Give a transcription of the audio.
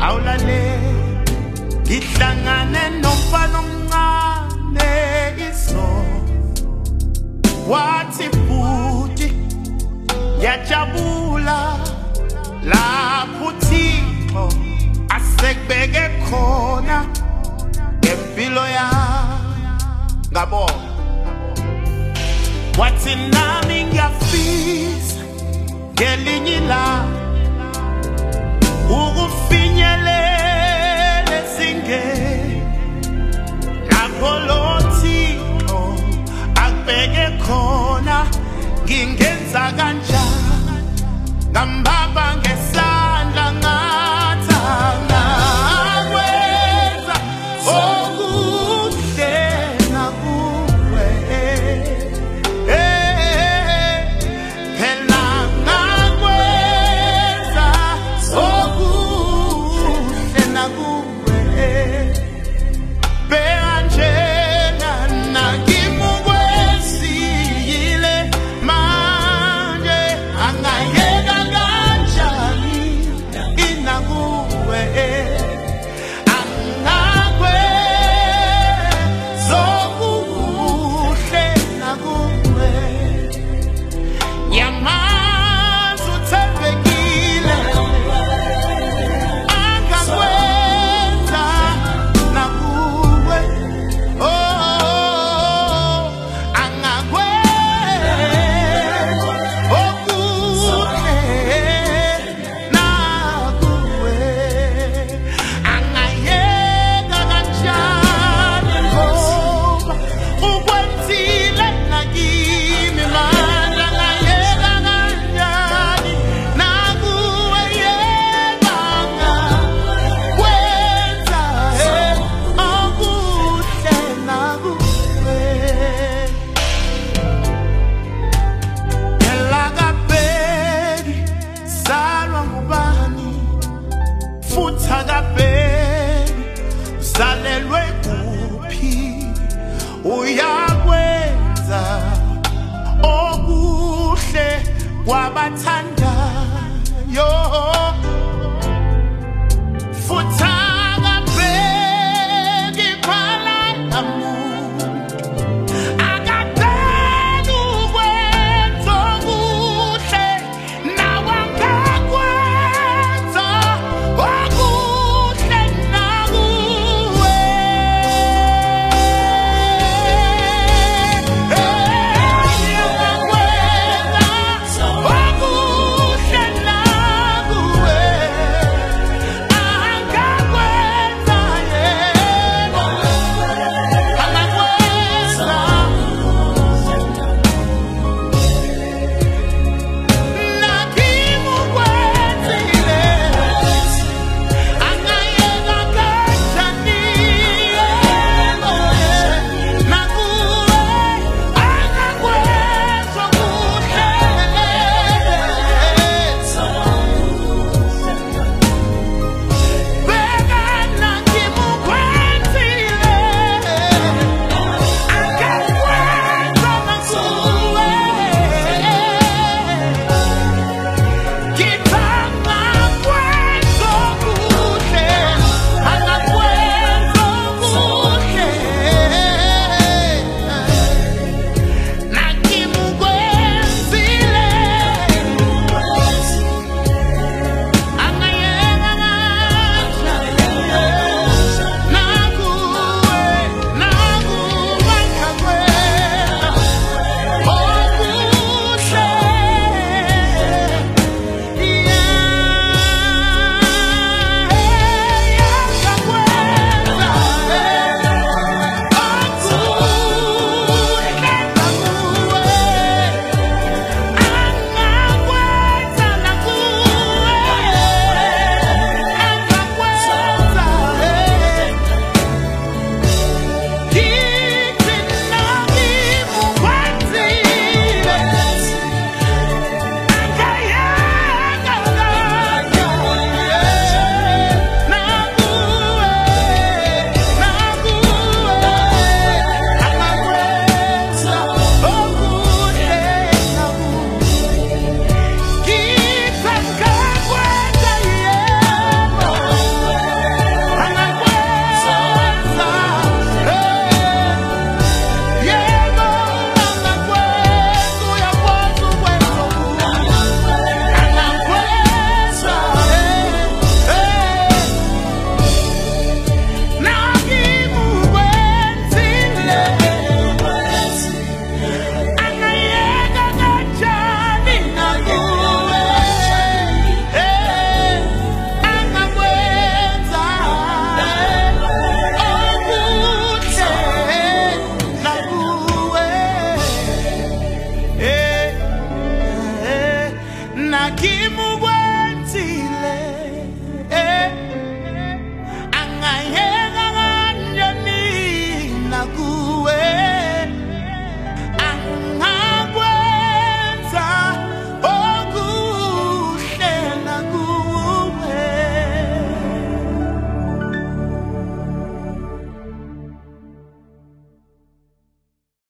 awulale ngihlangane nomfana omncane iso wathi futhi yajabula lapho Thixo asekubeke khona ngempilo yakho ngabo wathi nami ngiyafisa ngelinye ilanga ukufinyelela ezingeni lapho lo Thixo akubeke khona ngingenza kanjani ngambaba ngesandla ngathana okuhle nakuwe phela ngakwenza okuhle nakuwe bheka njena nangimukwesiyile manje angayeka kanjani inakuwe zalelwe kuphi uyakwenza okuhle kwabathandayo futhi akabheki phala namuntu akadeli ukwenza okuhle nawe angakwenza okuhle nakuwe okuhle nakuwe kimi ukwenzile